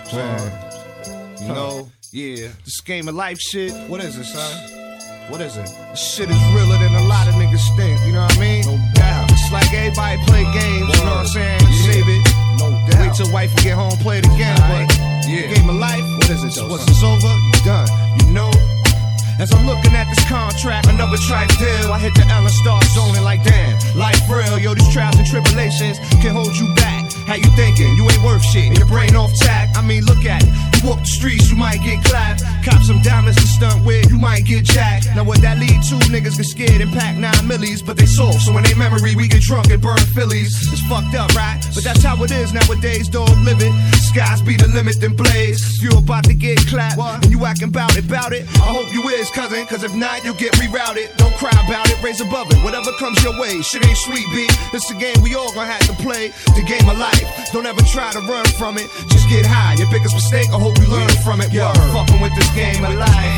You know, Yeah. this game of life shit. What is it, son? What is it? This shit is realer than a lot of niggas think. You know what I mean? No doubt. It's like everybody play games. You know what I'm saying? Yeah. Save it. No Wait doubt. till wife get home, play it again. Alright. But Yeah. game of life. What is it, though, Once son? it's over, you done. You know. As I'm looking at this contract, another tripe deal, I hit the L and start zoning like damn, life real. Yo, these trials and tribulations can hold you back. How you thinking? You ain't worth shit, and your brain off tack. I mean, look at it. You walk the streets, you might get clapped. Cop some diamonds to stunt with, you might get jacked. Now what that lead to? Niggas get scared and pack 9 millies, but they soft. So in their memory, we get drunk and burn Phillies. It's fucked up, right? But that's how it is nowadays, dog. Live it. Skies be the limit, then blaze. You about to get clapped, and you acting bout it. I hope you is, cousin, cause if not, you'll get rerouted. Don't cry about it, raise above it. Whatever comes your way, shit ain't sweet, B. It's the game we all gonna have to play. The game of life. Don't ever try to run from it. Just get high. Your biggest mistake, I hope you learn from it. Yo, fucking with this game of life.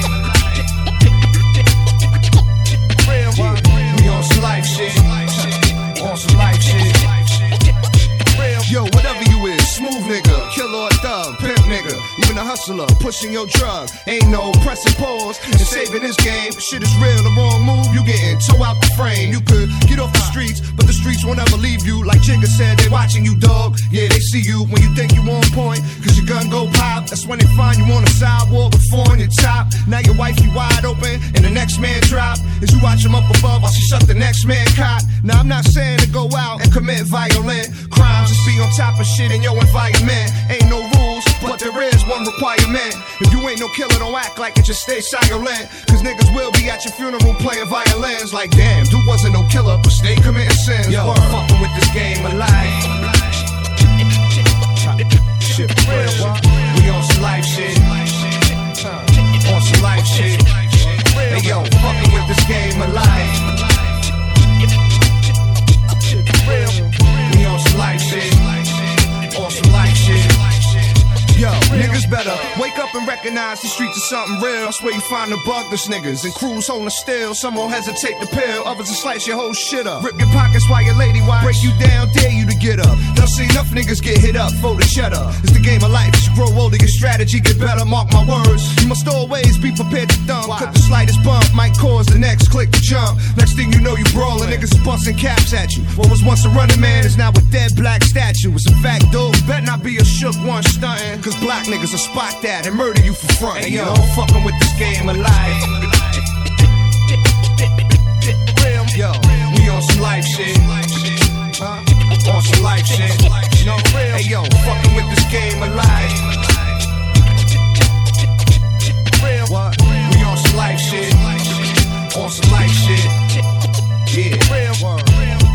We on some life shit. On some life shit. Yo, whatever you is, smooth nigga, killer or thug, pimp nigga, even a hustler, pushing your drug. Ain't no pressing pause and saving this game. Shit is real, the wrong move, you getting toe out the frame. You could get off the streets, but the streets won't ever leave you. Like Jigga said, they watching you, dog. Yeah, they see you when you think you on point, cause your gun go pop. That's when they find you on the sidewalk with 4 on your top. Now your wifey wide open and the next man drop. As you watch him up above while she shut the next man caught. Now I'm not saying to go out and commit violent crimes, just be on top of shit in your environment. Ain't no rules, but there is one requirement. If you ain't no killer, don't act like it, just stay silent. Cause niggas will be at your funeral playing violins. Like damn, dude wasn't no killer, but stay committing sins. Yo, fucking with this game of life. Shit real, we on some life shit. On some life shit. Hey yo, fucking with this game of life. We on some life shit. On some life shit. Yo, niggas better wake up and recognize the streets are something real. That's where you find the bugless niggas and crews holding still. Some won't hesitate to pill, others will slice your whole shit up. Rip your pockets while your lady watch, break you down, dare you to get up. They'll see enough niggas get hit up for the cheddar. It's the game of life, as you grow older, your strategy get better, mark my words. You must always be prepared to dump, cause the slightest bump might cause the next click to jump. Next thing you know, you brawling, niggas is busting caps at you. What was once a running man is now a dead black statue. It's a fact, dude, bet not be a shook one stunting, cause black niggas will spot that and murder you for front. Hey, yo, fucking with this game of life. Yo, we on some life shit. On some life shit. No, hey, yo, fucking with this game of life. What? We on some life shit. On some life shit. Yeah.